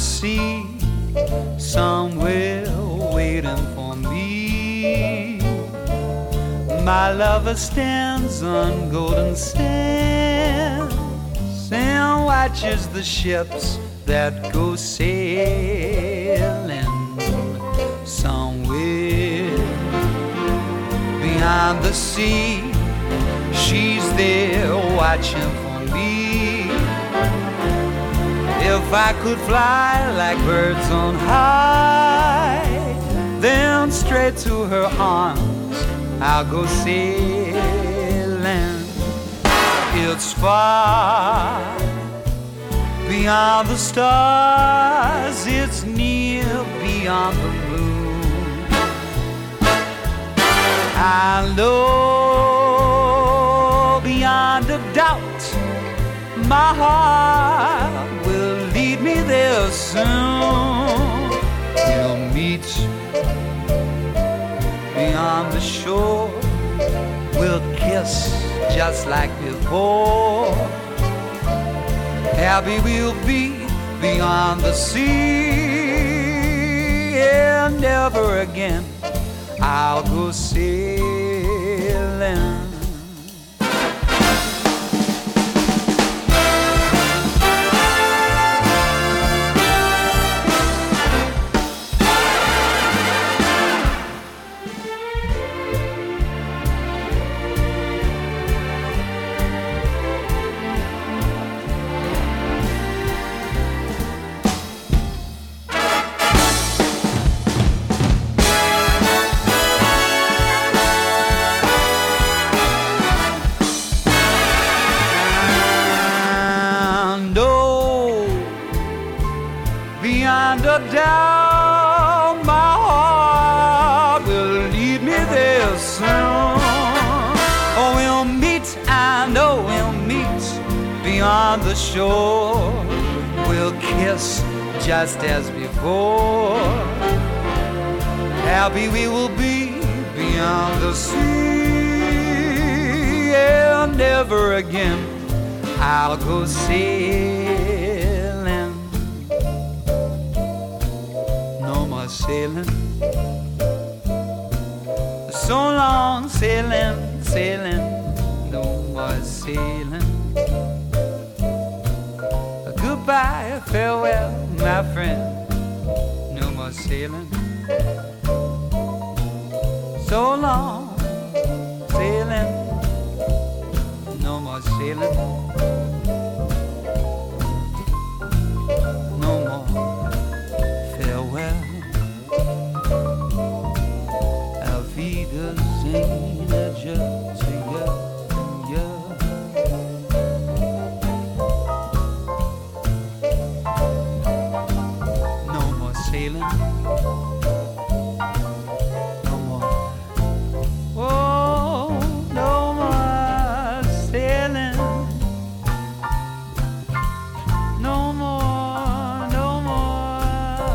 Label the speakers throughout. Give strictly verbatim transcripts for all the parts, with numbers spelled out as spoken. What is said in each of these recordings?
Speaker 1: sea, somewhere waiting for me. My lover stands on golden sands and watches the ships that go sailing somewhere beyond the sea. She's there watching for me. If I could fly like birds on high, then straight to her arms I'll go sailing. It's far beyond the stars, it's near beyond the moon. I know beyond a doubt my heart will lead me there soon. We'll meet beyond the shore, we'll kiss just like before. Happy we'll be beyond the sea, and never again I'll go sailing. Beyond a doubt, my heart will lead me there soon. Oh, we'll meet, I know we'll meet beyond the shore. We'll kiss just as before. Happy we will be beyond the sea, and never again I'll go sailing. Sailing, so long sailing, sailing, no more sailing. Goodbye, farewell, my friend, no more sailing. So long sailing, no more sailing. No more farewell. No more sailing, no more. Oh, no more sailing, no more, no more,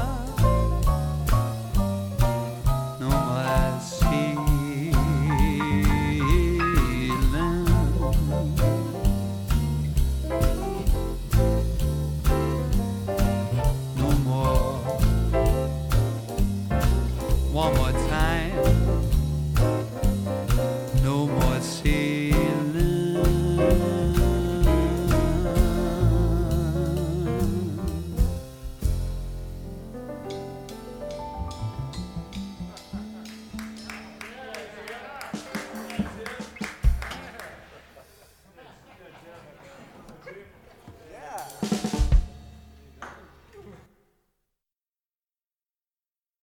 Speaker 1: no more sailing. One more time.